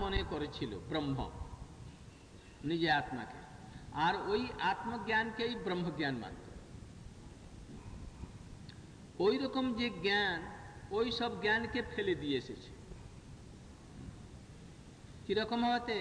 মনে করেছিল ব্রহ্ম, নিজে আত্মাকে, আর ওই আত্মজ্ঞানকেই ব্রহ্মজ্ঞান মানত। ওই রকম যে জ্ঞান, ওই সব জ্ঞানকে ফেলে দিয়ে এসেছে। কিরকম হতে?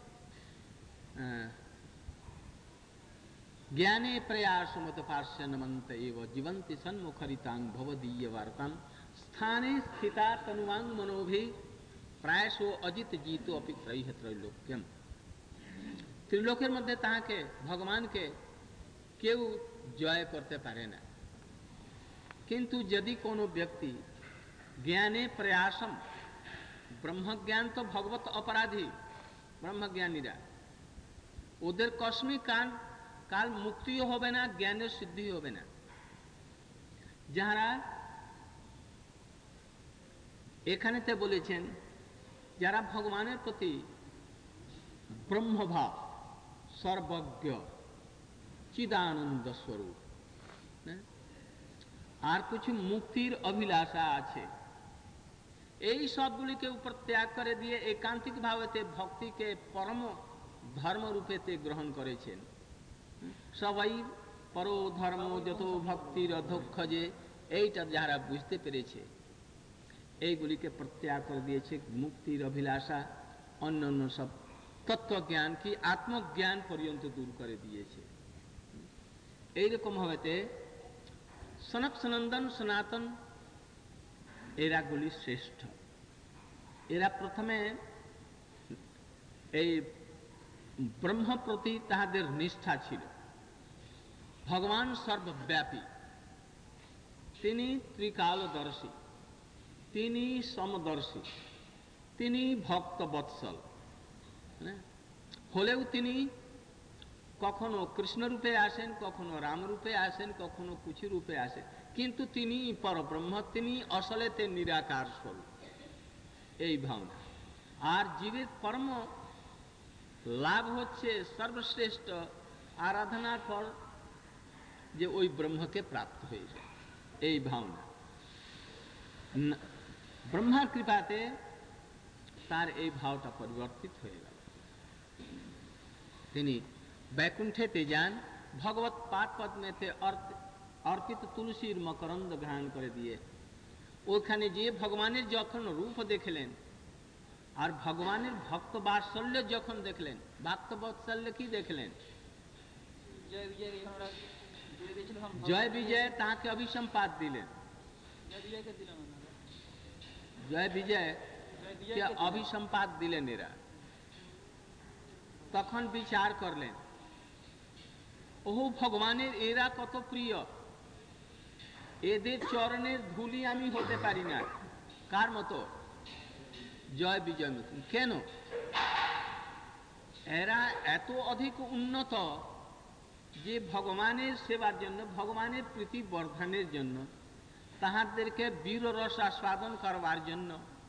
জ্ঞানে প্রয়াসমত পার্শ্বনমন্ত এব জীবন্তি সন্মুখরিতাং ভবদীয় বার্তাম স্থানে স্থিতা তনুমাং মনোভি প্রায়শো অজিত জিত অপি ত্রৈহ ত্রৈলোক্যম। ত্রিলোকের মধ্যে তাহাকে, ভগবানকে কেউ জয় করতে পারে না। কিন্তু যদি কোনো ব্যক্তি জ্ঞানে প্রয়াসম, ব্রহ্মজ্ঞান তো ভগবত অপরাধী, ব্রহ্মজ্ঞানীরা, ওদের কস্মিক কাল মুক্তিও হবে না, জ্ঞানের সিদ্ধি হবে না। যারা এখানেতে বলেছেন, যারা ভগবানের প্রতি ব্রহ্মভাব, সর্বজ্ঞ, চিদানন্দ স্বরূপ, আর কিছু মুক্তির অভিলাষা আছে, এই সবগুলিকে উপর ত্যাগ করে দিয়ে একান্তিক ভাবেতে ভক্তিকে পরম ধর্ম রূপেতে গ্রহণ করেছেন। সবাই পরো ধর্ম যত ভক্তির অধ্যক্ষ, যে এইটা যারা বুঝতে পেরেছে, এইগুলিকে প্রত্যাগ করে দিয়েছে। মুক্তির অভিলাষা, অন্য অন্য সব তত্ত্বজ্ঞান কি আত্মজ্ঞান পর্যন্ত দূর করে দিয়েছে। এইরকম ভাবেতে সনক সনন্দন সনাতন এরাগুলি শ্রেষ্ঠ। এরা প্রথমে এই ব্রহ্ম প্রতি তাহাদের নিষ্ঠা ছিল। ভগবান সর্বব্যাপী, তিনি ত্রিকালদর্শী, তিনি সমদর্শী, তিনি ভক্ত বৎসল হলেও তিনি কখনো কৃষ্ণ রূপে আসেন, কখনো রাম রূপে আসেন, কখনো কিছু রূপে আসেন, কিন্তু তিনি পরব্রহ্ম, তিনি আসলেতে নিরাকার স্বরূপ, এই ভাবনা। আর জীবের পরম লাভ হচ্ছে সর্বশ্রেষ্ঠ আরাধনার ফল, যে ওই ব্রহ্মকে প্রাপ্ত হয়ে যায়, এই ভাবনা। ব্রহ্মার কৃপাতে তার এই ভাবটা পরিবর্তিত হয়ে গেল। তিনি বৈকুণ্ঠেতে যান, ভগবত পাদ পদ্মেতে অর্পিত তুলসীর মকরন্দ গ্রহণ করে দিয়ে ওখানে যে ভগবানের যখন রূপ দেখলেন, আর ভগবানের ভক্ত বাৎসল্য যখন দেখলেন, ভক্ত বাৎসল্য কি দেখলেন? জয় বিজয় তাকে অভিসম্পাদ দিলেন। জয় বিজয় অভিসম্পাদ দিলেন। এরা তখন বিচার করলেন, ওহ ভগবানের এরা কত প্রিয়, এদের চরণের ধুলি আমি হতে পারি না। কার মতো? জয় বিজয় মতো। কেন? এরা এত অধিক উন্নত যে ভগবানের সেবার জন্য, ভগবানের প্রীতি বর্ধনের জন্য, তাহাদেরকে বীর রস আস্বাদন করবার জন্য,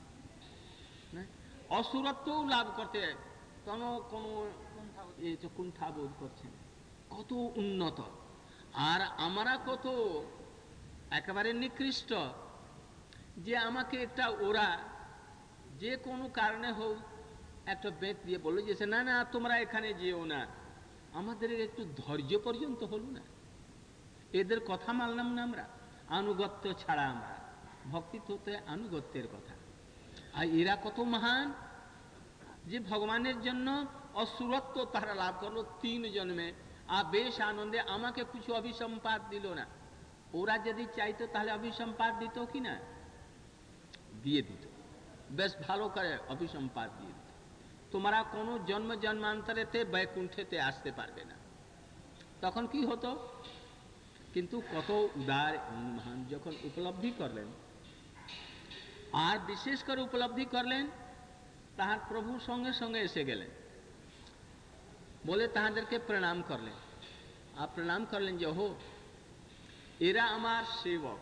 অসুরত্বও লাভ করতে কোনো কুণ্ঠা বোধ করছেন। কত উন্নত, আর আমরা কত একেবারে নিকৃষ্ট, যে আমাকে একটা ওরা যে কোনো কারণে হোক একটা বেত দিয়ে বললো যে না না তোমরা এখানে যেও না, আমাদের একটু ধৈর্য পর্যন্ত হলো না, এদের কথা মানলাম না আমরা। আনুগত্য ছাড়া আমরা ভক্তি হতে আনুগত্যের কথা। আর এরা কত মহান, যে ভগবানের জন্য অসুরত্ব তারা লাভ করলো 3 জন্মে, আর বেশ আনন্দে আমাকে কিছু অভিসম্পাদ দিল না। ওরা যদি চাইতো তাহলে অভিসম্পাদ দিত কি না? দিয়ে দিত, বেশ ভালো করে অভিসম্পাদ দিয়ে দিত। তোমরা কোনো জন্ম জন্মান্তরেতে বৈকুণ্ঠেতে আসতে পারবে না। তখন কি হতো? কিন্তু কত উদার মহান যখন উপলব্ধি করলেন, আর বিশেষ করে উপলব্ধি করলেন, তাহার প্রভু সঙ্গে সঙ্গে এসে গেলেন, বলে তাহাদেরকে প্রণাম করলেন। আর প্রণাম করলেন যে হো এরা আমার সেবক,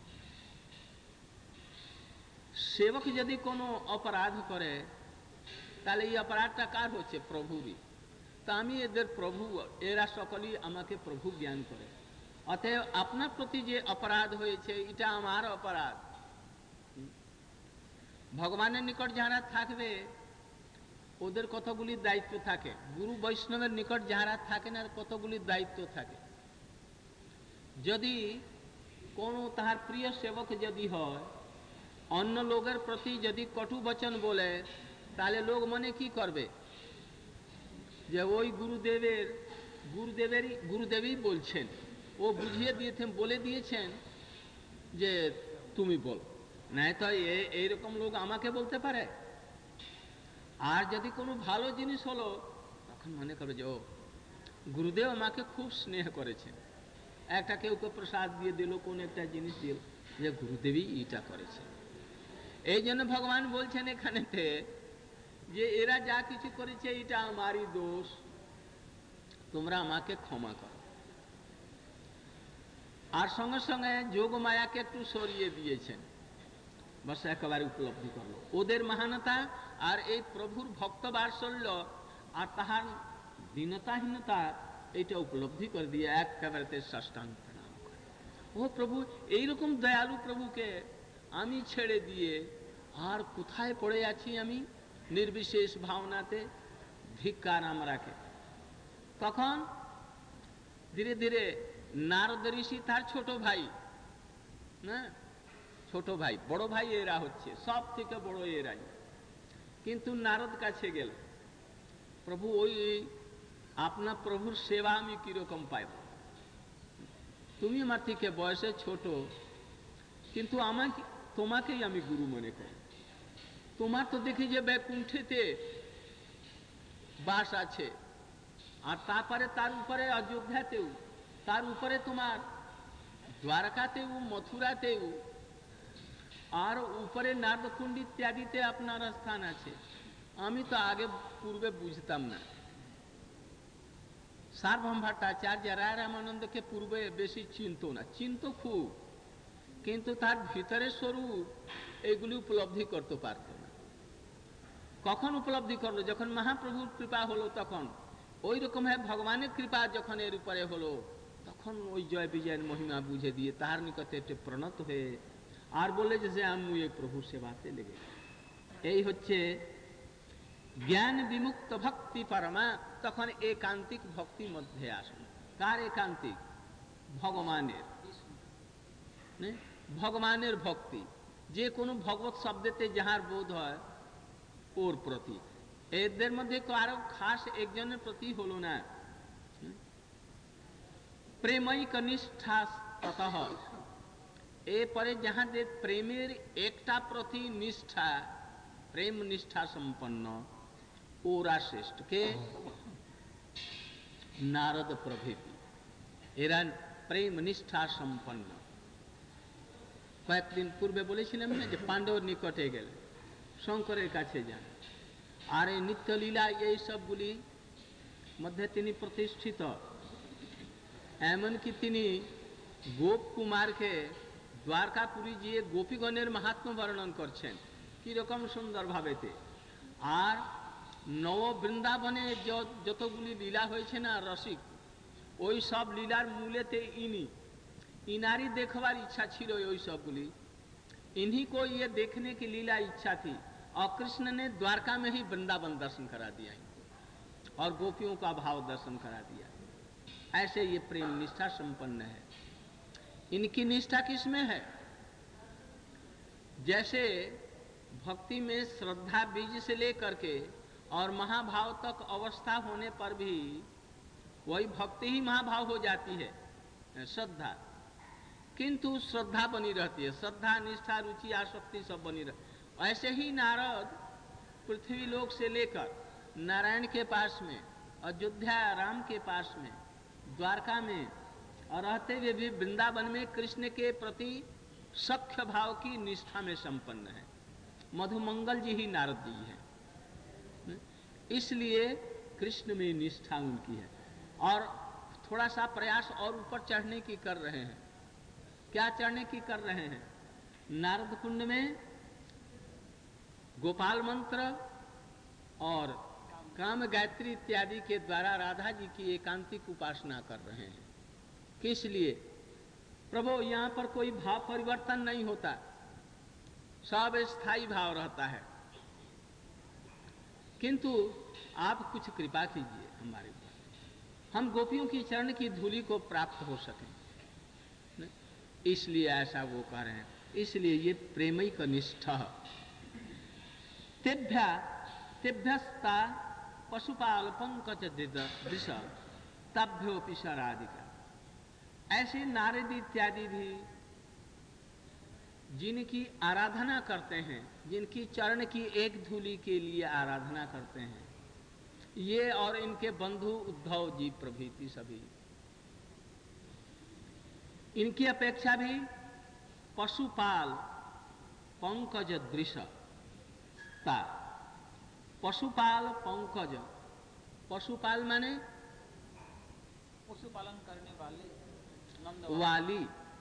সেবক যদি কোনো অপরাধ করে তাহলে এই অপরাধটা কার হচ্ছে? প্রভুরই। তা আমি এদের প্রভু, এরা সকলেই আমাকে প্রভু জ্ঞান করে, অতএব আপনার প্রতি যে অপরাধ হয়েছে এটা আমার অপরাধ। ভগবানের নিকট যারা থাকবে ওদের কতগুলি দায়িত্ব থাকে, গুরু বৈষ্ণবের নিকট যারা থাকেন আর কতগুলি দায়িত্ব থাকে। যদি কোনো তাহার প্রিয় সেবক যদি হয়, অন্য লোকের প্রতি যদি কটু বচন বলে, তাহলে লোক মনে কি করবে যে ওই গুরুদেবই বলছেন, ও বুঝিয়ে দিয়েছেন, বলে দিয়েছেন যে তুমি বল, নাই তো এইরকম লোক আমাকে বলতে পারে। আর যদি কোনো ভালো জিনিস হলো, তখন মনে করবে যে ও গুরুদেব আমাকে খুব স্নেহ করেছেন, একটা কেউ প্রসাদ দিয়ে দিল, কোন একটা জিনিস দিল, যে গুরুদেবই এটা করেছে। এই জন্য ভগবান বলছেন এখানেতে যে এরা যা কিছু করেছে এটা আমারই দোষ, তোমরা আমাকে ক্ষমা করো। আর সঙ্গে সঙ্গে যোগ মায়াকে একটু সরিয়ে দিয়েছেন, বাস একেবারে উপলব্ধি করলো ওদের মহানতা আর এই প্রভুর ভক্ত বাৎসল্য আর তাহার দীনতাহীনতা, এটা উপলব্ধি করে দিয়ে একেবারে সাষ্টাঙ্গ প্রণাম করে। ও প্রভু, এইরকম দয়ালু প্রভুকে আমি ছেড়ে দিয়ে আর কোথায় পড়ে আছি আমি নির্বিশেষ ভাবনাতে, ধিক্কার আমরাকে। তখন ধীরে ধীরে নারদ ঋষি তার ছোট ভাই, না ছোট ভাই, বড় ভাই এরা হচ্ছে, সব থেকে বড় এরাই, কিন্তু নারদ কাছে গেল, প্রভু ওই আপনার প্রভুর সেবা আমি কিরকম পাইব, তুমি আমার থেকে বয়সে ছোট, কিন্তু তোমাকেই আমি গুরু মনে করি, তোমার তো দেখি যে বৈকুণ্ঠেতে বাস আছে, আর তারপরে তার উপরে অযোধ্যাতেও, তার উপরে তোমার দ্বারকাতেও মথুরাতেও, আর উপরে নারদকুণ্ড ইত্যাদিতে আপনার স্থান আছে। আমি তো আগে পূর্বে বুঝতাম না। সার্বভৌম ভট্টাচার্য রামানন্দকে পূর্বে বেশি চিনত না, চিনত খুব, কিন্তু তার ভিতরের স্বরূপ এগুলি উপলব্ধি করতে পারত না। কখন উপলব্ধি করলো? যখন মহাপ্রভুর কৃপা হলো, তখন ওই রকম ভগবানের কৃপা যখন এর উপরে হলো, তখন ওই জয় বিজয়ের মহিমা বুঝে দিয়ে তাহার নিকটে একটু প্রণত হয়ে আর বলে যে আমি এই প্রভুর সেবাতে লেগে। এই হচ্ছে জ্ঞান বিমুক্ত ভক্তি পরমা। তখন একান্তিক ভক্তি মধ্যে আসলো। কার একান্তিক? ভগবানের। ভগবানের ভক্তি, যে কোনো ভগবত শব্দেতে যাহার বোধ হয় ওর প্রতি। এদের মধ্যে কারো খাস একজনের প্রতি হলো না। প্রেমই কনিষ্ঠা ততঃ, এরপরে যাহাদের প্রেমের একটা প্রতি নিষ্ঠা, প্রেম নিষ্ঠা সম্পন্ন, ওরা শ্রেষ্ঠ। কে? নারদ প্রভৃতি, এরা প্রেম নিষ্ঠা সম্পন্ন। কয়েকদিন পূর্বে বলেছিলাম না যে পাণ্ডবর নিকটে গেলে শঙ্করের কাছে যান, আর এই নিত্যলীলা এই সবগুলি মধ্যে তিনি প্রতিষ্ঠিত। এমনকি তিনি গোপ কুমারকে দ্বারকাপুরী গিয়ে গোপীগণের মাহাত্ম্য বর্ণন করছেন কিরকম সুন্দর ভাবেতে। আর নব বৃন্দাবনে যতগুলি লীলা হয়েছে না রসিক, ওই সব লীলার মূলেতে इनारी देखवार इच्छा छिलो ওই সবগুলি। इन्हीं को ये देखने की लीला इच्छा थी, और कृष्ण ने द्वारका में ही वृंदावन दर्शन करा दिया और गोपियों का भाव दर्शन करा दिया। ऐसे ये प्रेम निष्ठा संपन्न है। इनकी निष्ठा किसमें है? जैसे भक्ति में श्रद्धा बीज से लेकर के और महाभाव तक अवस्था होने पर भी वही भक्ति ही महाभाव हो जाती है, श्रद्धा, किंतु श्रद्धा बनी रहती है। श्रद्धा निष्ठा रुचि आसक्ति सब बनी रहती। ऐसे ही नारद पृथ्वी लोक से लेकर नारायण के पास में, अयोध्या राम के पास में, द्वारका में, और रहते हुए भी वृंदावन में कृष्ण के प्रति सख्य भाव की निष्ठा में संपन्न है। मधुमंगल जी ही नारद जी हैं, इसलिए कृष्ण में निष्ठा उनकी है। और थोड़ा सा प्रयास और ऊपर चढ़ने की कर रहे हैं। क्या चढ़ने की कर रहे हैं? नारद कुंड में गोपाल मंत्र और काम गायत्री इत्यादि के द्वारा राधा जी की एकांतिक उपासना कर रहे हैं। किस लिए? प्रभु यहाँ पर कोई भाव परिवर्तन नहीं होता, सब स्थायी भाव रहता है। किंतु आप कुछ कृपा कीजिए हमारे ऊपर, हम गोपियों की चरण की धूलि को प्राप्त हो सकें, इसलिए ऐसा वो कह रहे हैं। इसलिए ये प्रेमैक निष्ठ तेभ्यस्ता पशुपाल पंकज दृश तभ्योपि राधिका। ऐसे नारद इत्यादि भी जिनकी आराधना करते हैं, जिनकी चरण की एक धूलि के लिए आराधना करते हैं, ये और इनके बंधु उद्धव जी प्रभृति सभी, इनकी अपेक्षा भी पशुपाल पंकज दृशता। पशुपाल पंकज, पशुपाल माने पशुपालन करने वाले, वाली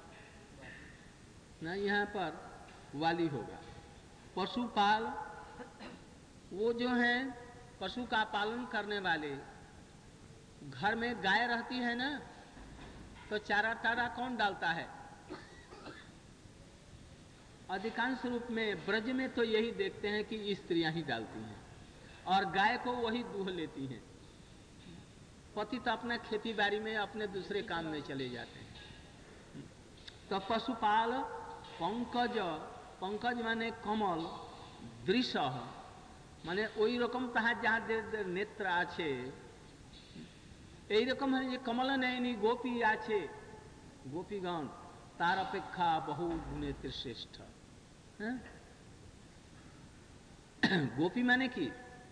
ना, यहाँ पर वाली होगा। पशुपाल वो जो हैं पशु का पालन करने वाले। घर में गाय रहती है ना, तो चारा तारा कौन डालता है? अधिकांश रूप में ब्रज में तो यही देखते हैं कि स्त्रियां ही डालती हैं और गाय को वही दूह लेती हैं। पति तो अपने खेती बाड़ी में अपने दूसरे काम में चले जाते हैं। तो पशुपाल पंकज, पंकज माने कमल, दृश्य माने ওই রকম তাহার যাহাদের নেত্র আছে, এই রকম যে কমল নয়নী গোপী আছে, গোপীগণ তার অপেক্ষা বহু গুণে শ্রেষ্ঠ। গোপী মানে কি?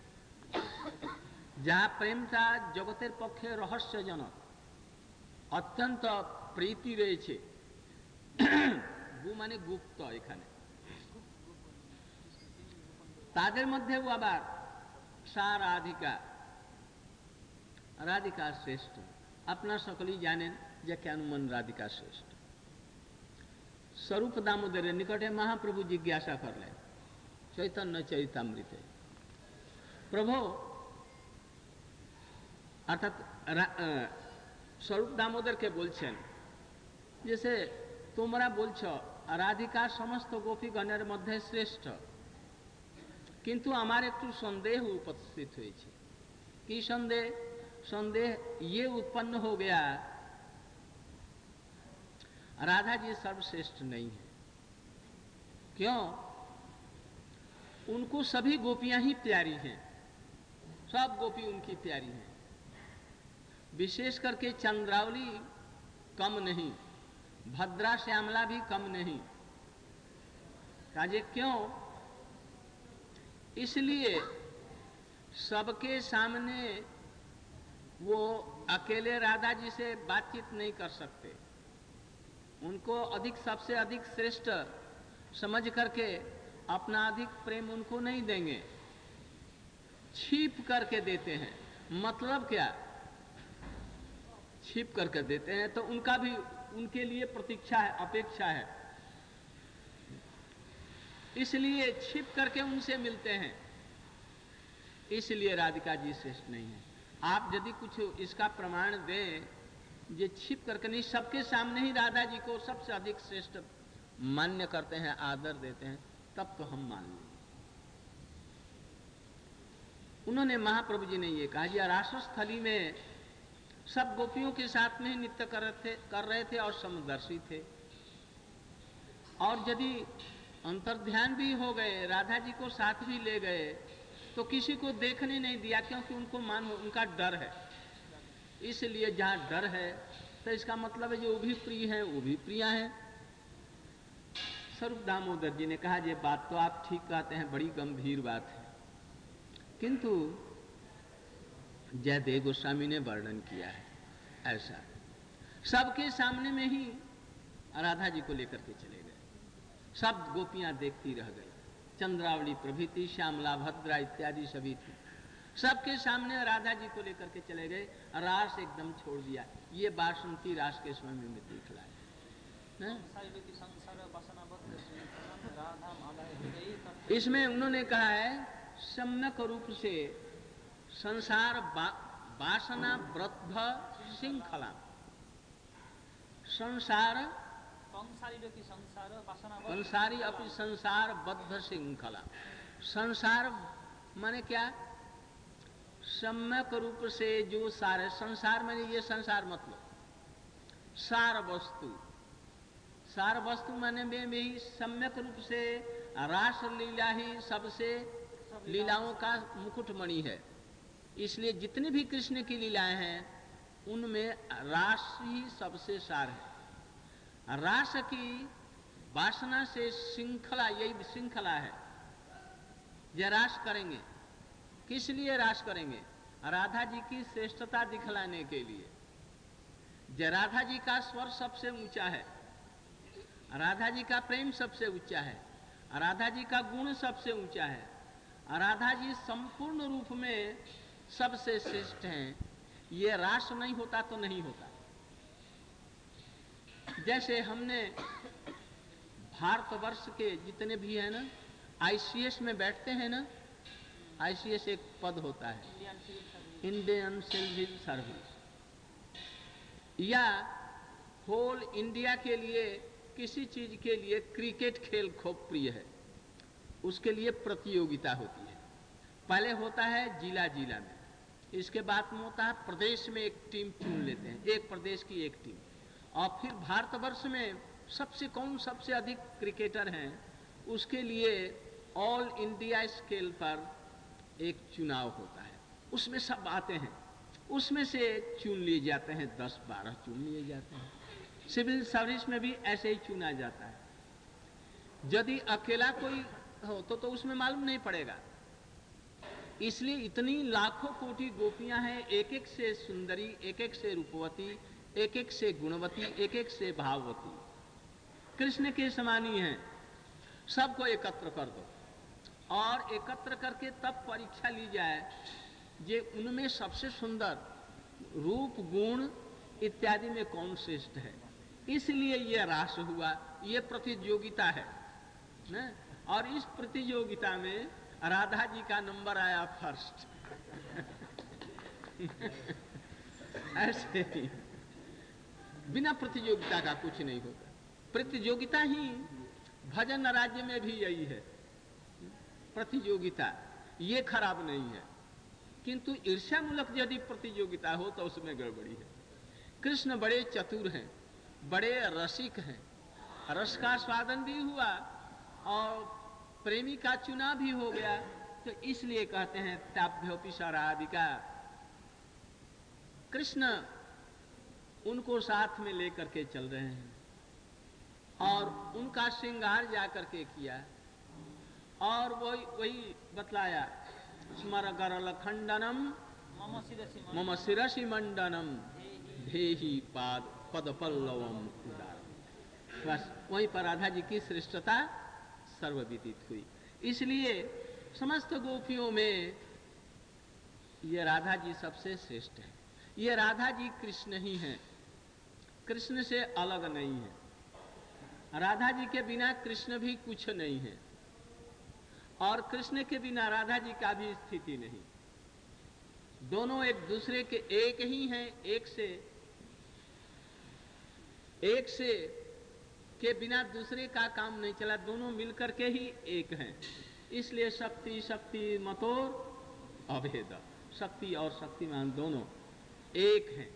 যা প্রেমটা জগতের পক্ষে রহস্যজনক, অত্যন্ত প্রীতি রয়েছে। গু মানে গুপ্ত, এখানে তাদের মধ্যেও আবার সা রাধিকা, রাধিকা শ্রেষ্ঠ। আপনারা সকলেই জানেন যে কেন মন রাধিকা শ্রেষ্ঠ। স্বরূপ দামোদরের নিকটে মহাপ্রভু জিজ্ঞাসা করলেন চৈতন্য চরিতামৃতে, প্রভু অর্থাৎ স্বরূপ দামোদরকে বলছেন, जैसे তোমরা বলছো রাধিকা সমস্ত গোপীগণের মধ্যে শ্রেষ্ঠ, কিন্তু আমার একটু সন্দেह उपस्थित হয়েছে। কি সন্দেह? संदेह ये उत्पन्न हो गया, राधा जी सर्वश्रेष्ठ नहीं है। क्यों? उनको सभी गोपियां ही प्यारी हैं, सब गोपी उनकी प्यारी हैं। विशेष करके चंद्रावली कम नहीं, भद्रा श्यामला भी कम नहीं। काजे क्यों? इसलिए सबके सामने वो अकेले राधा जी से बातचीत नहीं कर सकते। उनको अधिक, सबसे अधिक श्रेष्ठ समझ करके अपना अधिक प्रेम उनको नहीं देंगे, छिप करके देते हैं। मतलब क्या? छिप करके देते हैं तो उनका भी उनके लिए प्रतीक्षा है, अपेक्षा है, इसलिए छिप करके उनसे मिलते हैं। इसलिए राधिका जी श्रेष्ठ नहीं है। आप यदि कुछ इसका प्रमाण दें, ये छिप करके नहीं, सबके सामने ही राधा जी को सबसे अधिक श्रेष्ठ मान्य करते हैं, आदर देते हैं, तब तो हम मान लें। उन्होंने, महाप्रभु जी ने ये कहा जी, रासस्थली में सब गोपियों के साथ में ही नृत्य कर रहे थे और समदर्शी थे, और यदि अंतर्ध्यान भी हो गए, राधा जी को साथ भी ले गए, तो किसी को देखने नहीं दिया, क्योंकि उनको उनका डर है। इसलिए जहाँ डर है तो इसका मतलब है जो वो भी प्रिय है, वो भी प्रिया है। स्वरूप दामोदर जी ने कहा, ये बात तो आप ठीक कहते हैं, बड़ी गंभीर बात है, किंतु जयदेव गोस्वामी ने वर्णन किया है ऐसा, सबके सामने में ही राधा जी को लेकर के चले गए। सब गोपियां देखती रह गई, चंद्रावली प्रभृति, श्यामला, भद्रा इत्यादि सभी थी, सबके सामने राधा जी को लेकर के चले गए, रास एकदम छोड़ दिया। ये बासंती रास के समय में दिखलाए। इसमें उन्होंने कहा है सम्यक रूप से संसार वासना बद्ध श्रृंखला, संसार कंसारी अपनी संसार बद्ध श्रृंखला। संसार माने क्या? सम्यक रूप से जो सारे संसार में, ये संसार मतलब सार वस्तु, सार वस्तु माने में भी सम्यक रूप से रास लीला ही सबसे लीलाओं का मुकुटमणि है। इसलिए जितनी भी कृष्ण की लीलाएं हैं उनमें रास ही सबसे सार है। रास की वासना से श्रृंखला, यही श्रृंखला है। ये रास करेंगे, किस लिए रास करेंगे? राधा जी की श्रेष्ठता दिखलाने के लिए। जय राधा जी का स्वर सबसे ऊंचा है, राधा जी का प्रेम सबसे ऊंचा है, राधा जी का गुण सबसे ऊंचा है, राधा जी संपूर्ण रूप में सबसे श्रेष्ठ हैं। ये रास नहीं होता तो नहीं होता। जैसे हमने भारतवर्ष के जितने भी है ना, आईसीएस में बैठते हैं ना, आईसीएस एक पद होता है, इंडियन सिविल सर्विस, या होल इंडिया के लिए किसी चीज के लिए क्रिकेट खेल खूब प्रिय है, उसके लिए प्रतियोगिता होती है। पहले होता है जिला जिला में, इसके बाद में होता है प्रदेश में एक टीम चुन लेते हैं, एक प्रदेश की एक टीम, और फिर भारतवर्ष में सबसे कौन सबसे अधिक क्रिकेटर हैं उसके लिए ऑल इंडिया स्केल पर एक चुनाव होता है। उसमें सब आते हैं, उसमें से चुन लिए जाते हैं, 10-12 चुन लिए जाते हैं। सिविल सर्विस में भी ऐसे ही चुना जाता है। यदि अकेला कोई हो तो उसमें मालूम नहीं पड़ेगा। इसलिए इतनी लाखों कोटि गोपियां हैं, एक एक से सुंदरी, एक एक से रूपवती, एक एक से गुणवती, एक एक से भाववती, कृष्ण के समान ही हैं। सबको एकत्र कर दो और एकत्र करके तब परीक्षा ली जाए जे उनमें सबसे सुंदर रूप गुण इत्यादि में कौन श्रेष्ठ है। इसलिए यह रास हुआ, ये प्रतियोगिता है न? और इस प्रतियोगिता में राधा जी का नंबर आया फर्स्ट। ऐसे ही बिना प्रतियोगिता का कुछ नहीं होता। प्रतियोगिता ही भजन राज्य में भी यही है, प्रतियोगिता, ये खराब नहीं है, किंतु ईर्ष्यामूलक यदि प्रतियोगिता हो तो उसमें गड़बड़ी है। कृष्ण बड़े चतुर हैं, बड़े रसिक हैं, रस का स्वादन भी हुआ और प्रेमी का चुनाव भी हो गया, तो इसलिए कहते हैं ताभ्योपि राधिका। कृष्ण उनको साथ में लेकर के चल रहे हैं और उनका श्रृंगार जाकर के किया और वही बतलाया, स्मर गरल खंडनम मम शिरसि मंडनम धेहि पाद पद पल्लवम उदार। बस वहीं पर राधा जी की श्रेष्ठता सर्वविदित हुई। इसलिए समस्त गोपियों में ये राधा जी सबसे श्रेष्ठ है। ये राधा जी कृष्ण ही हैं, कृष्ण से अलग नहीं है। राधा जी के बिना कृष्ण भी कुछ नहीं है और कृष्ण के बिना राधा जी का भी स्थिति नहीं। दोनों एक दूसरे के एक ही हैं, एक से के बिना दूसरे का काम नहीं चला, दोनों मिलकर के ही एक हैं। इसलिए शक्ति शक्ति मतोर अभेद, शक्ति और शक्तिमान दोनों एक हैं।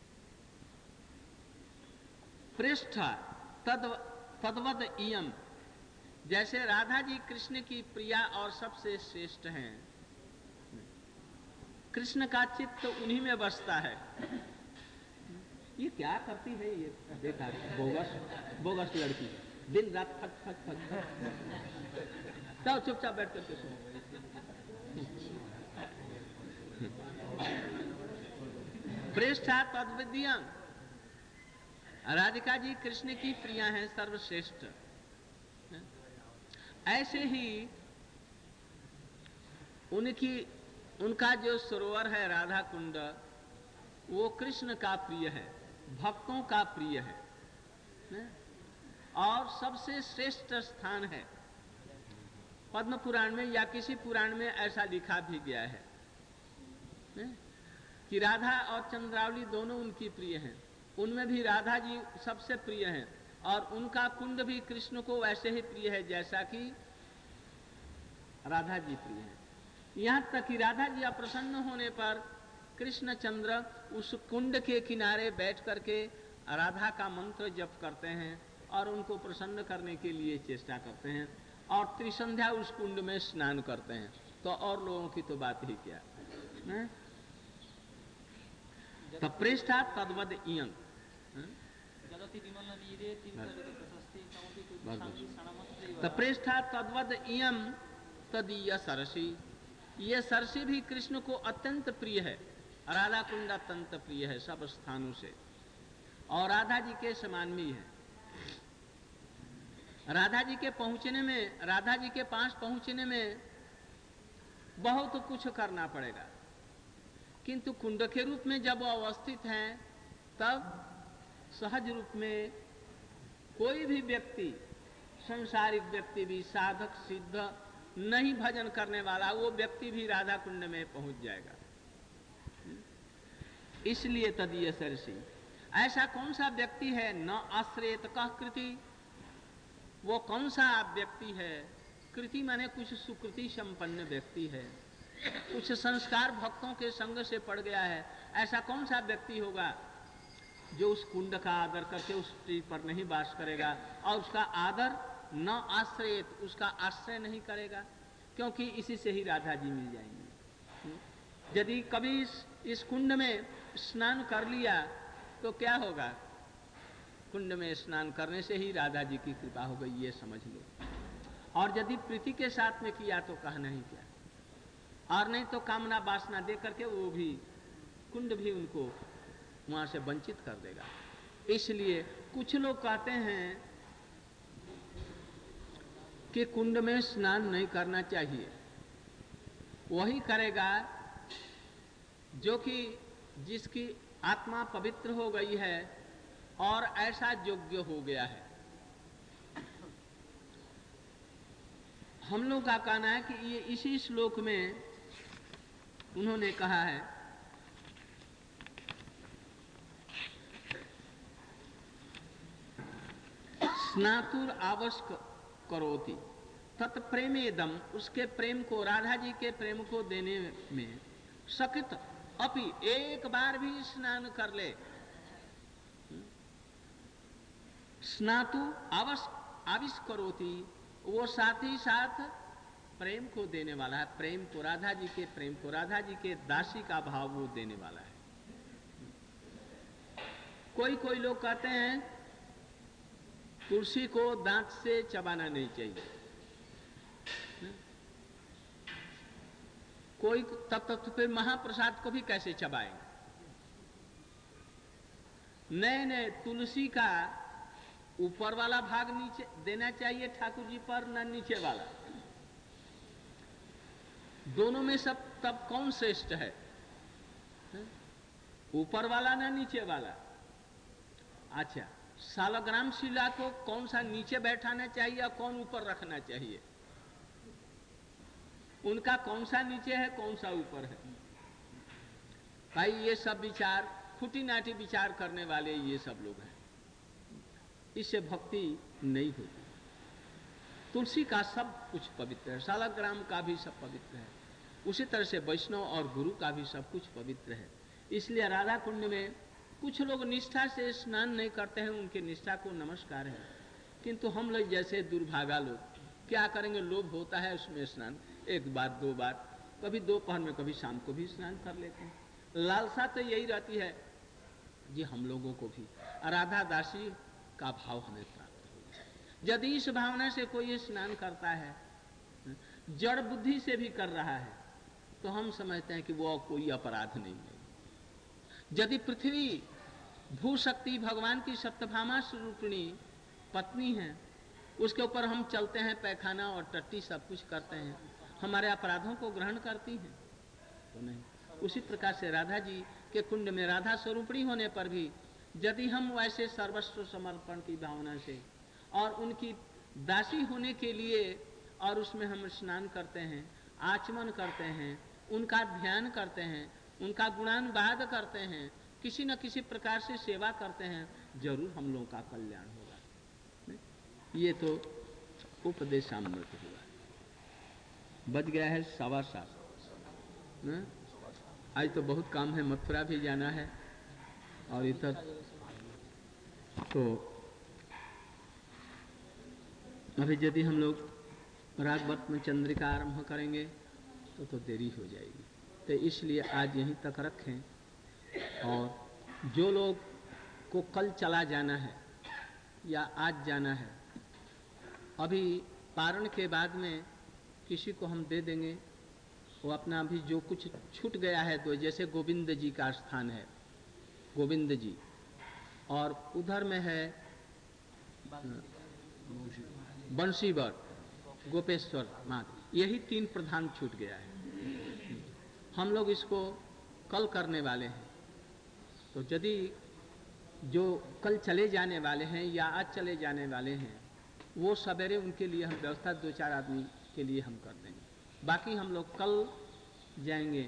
पृष्ठ तद्वद इयम, जैसे राधा जी कृष्ण की प्रिया और सबसे श्रेष्ठ हैं, कृष्ण का चित्त उन्हीं में बसता है। ये क्या करती है, ये देखा बोगस लड़की, दिन रात थक थक थक थक। जाओ चुपचाप बैठ करके सुनो। प्रेष्ठा तद्विद्यं, राधिका जी कृष्ण की प्रिया हैं, सर्वश्रेष्ठ। ऐसे ही उनका जो सरोवर है राधा कुंड, वो कृष्ण का प्रिय है, भक्तों का प्रिय है और सबसे श्रेष्ठ स्थान है। पद्म पुराण में या किसी पुराण में ऐसा लिखा भी गया है कि राधा और चंद्रावली दोनों उनकी प्रिय हैं। उनमें भी राधा जी सबसे प्रिय हैं और उनका कुंड भी कृष्ण को वैसे ही प्रिय है जैसा कि राधा जी प्रिय हैं। यहाँ तक कि राधा जी प्रसन्न होने पर कृष्णचंद्र उस कुंड के किनारे बैठ करके राधा का मंत्र जप करते हैं और उनको प्रसन्न करने के लिए चेष्टा करते हैं और त्रिसंध्या उस कुंड में स्नान करते हैं। तो और लोगों की तो बात ही क्या है? तप्रेष्ठा तद्वद इयं तप्रेष्ठा तद्वद इयं तदीय सरसी। ये सरसी भी कृष्ण को अत्यंत प्रिय है। राधा कुंड अत्यंत प्रिय है सब स्थानों से और राधा जी के समान भी है। राधा जी के पास पहुंचने में बहुत कुछ करना पड़ेगा, किंतु कुंड के रूप में जब वो अवस्थित हैं तब सहज रूप में कोई भी व्यक्ति, संसारिक व्यक्ति भी, साधक सिद्ध नहीं भजन करने वाला, वो व्यक्ति भी राधा कुंड में पहुंच जाएगा। इसलिए तदीय सरसी। ऐसा कौन सा व्यक्ति है न आश्रयत कह कृति, वो कौन सा व्यक्ति है? कृति माने कुछ सुकृति संपन्न व्यक्ति है, कुछ संस्कार भक्तों के संग से पड़ गया है। ऐसा कौन सा व्यक्ति होगा जो उस कुंड का आदर करके उस ट्री पर नहीं वास करेगा और उसका आदर न आश्रयत, उसका आश्रय नहीं करेगा, क्योंकि इसी से ही राधा जी मिल जाएंगे। यदि कभी इस कुंड में स्नान कर लिया तो क्या होगा? कुंड में स्नान करने से ही राधा जी की कृपा हो गई, ये समझ लो। और यदि प्रीति के साथ में किया तो कहना ही क्या, और नहीं तो कामना वासना दे करके वो भी कुंड भी उनको वहां से वंचित कर देगा। इसलिए कुछ लोग कहते हैं कि कुंड में स्नान नहीं करना चाहिए। वही करेगा जो कि जिसकी आत्मा पवित्र हो गई है और ऐसा योग्य हो गया है। हम लोग का कहना है कि ये इसी श्लोक में उन्होंने कहा है स्नातुर आवश्यक करोति तत्प्रेमेदम, उसके प्रेम को, राधा जी के प्रेम को देने में सकित अपि, एक बार भी स्नान कर ले। स्नातु आविष्करोति, वो साथ ही साथ प्रेम को देने वाला है। प्रेम को, राधा जी के प्रेम को, राधा जी के दासी का भाव वो देने वाला है। कोई कोई लोग कहते हैं तुलसी को दांत से चबाना नहीं चाहिए, कोई तब फिर महाप्रसाद को भी कैसे चबाएंगे? नहीं, तुलसी का ऊपर वाला भाग नीचे देना चाहिए ठाकुर जी पर, ना नीचे वाला। दोनों में सब तब कौन श्रेष्ठ है? ऊपर वाला ना नीचे वाला? अच्छा, सालग्राम शिला को कौन सा नीचे बैठाना चाहिए और कौन ऊपर रखना चाहिए? उनका कौन सा नीचे है, कौन सा ऊपर है? भाई ये सब विचार, खुटी नाटी विचार करने वाले ये सब लोग हैं, इससे भक्ति नहीं होती। तुलसी का सब कुछ पवित्र है, सालग्राम का भी सब पवित्र है, उसी तरह से वैष्णव और गुरु का भी सब कुछ पवित्र है। इसलिए राधा कुंड में कुछ लोग निष्ठा से स्नान नहीं करते हैं, उनके निष्ठा को नमस्कार है, किंतु हम लोग जैसे दुर्भागा लोग क्या करेंगे? लोभ होता है उसमें स्नान, एक बार दो बार, कभी दोपहर में कभी शाम को भी स्नान कर लेते हैं। लालसा तो यही रहती है जी हम लोगों को भी राधा दासी का भाव हमें प्राप्त हो। यदि इस भावना से कोई स्नान करता है, जड़ बुद्धि से भी कर रहा है, तो हम समझते हैं कि वो कोई अपराध नहीं है। यदि पृथ्वी भूशक्ति भगवान की सत्यभामा स्वरूपिणी पत्नी है, उसके ऊपर हम चलते हैं, पैखाना और टट्टी सब कुछ करते हैं, हमारे अपराधों को ग्रहण करती हैं? तो नहीं। उसी प्रकार से राधा जी के कुंड में राधा स्वरूपिणी होने पर भी यदि हम वैसे सर्वस्व समर्पण की भावना से और उनकी दासी होने के लिए और उसमें हम स्नान करते हैं, आचमन करते हैं, उनका ध्यान करते हैं, उनका गुणानुवाद करते हैं, किसी न किसी प्रकार से सेवा करते हैं, जरूर हम लोगों का कल्याण होगा। ये तो उपदेशामृत हुआ। बज गया है 7:15। न? आज तो बहुत काम है, मथुरा भी जाना है और इधर तो अभी यदि हम लोग रागवत में चंद्रिका आरंभ करेंगे तो देरी हो जाएगी। तो इसलिए आज यहीं तक रखें। और जो लोग को कल चला जाना है या आज जाना है, अभी पारण के बाद में किसी को हम दे देंगे, वो अपना अभी जो कुछ छूट गया है, तो जैसे गोविंद जी का स्थान है, गोविंद जी, और उधर में है बंशीवर, गोपेश्वर माता, यही 3 प्रधान छूट गया है। हम लोग इसको कल करने वाले हैं। तो यदि जो कल चले जाने वाले हैं या आज चले जाने वाले हैं, वो सवेरे उनके लिए हम व्यवस्था 2-4 आदमी के लिए हम कर देंगे। बाकी हम लोग कल जाएंगे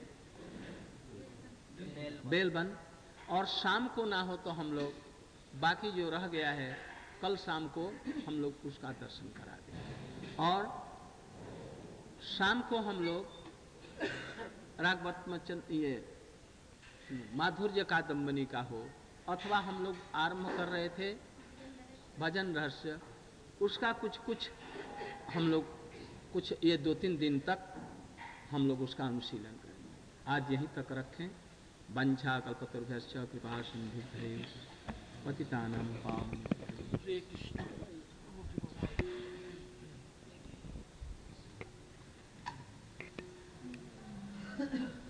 बेलबन, और शाम को ना हो तो हम लोग बाकी जो रह गया है कल शाम को हम लोग उसका दर्शन करा देंगे। और शाम को हम लोग रागवत ये माधुर्य कादम्बनी का हो, अथवा हम लोग आरंभ कर रहे थे भजन रहस्य, उसका कुछ हम लोग कुछ ये 2-3 दिन तक हम लोग उसका अनुशीलन करेंगे। आज यहीं तक रखें। वंशा कल्पतरुभ्यश्च कृपा सिंधुभ्यैव पतितानां पावनेभ्यो हरे कृष्ण।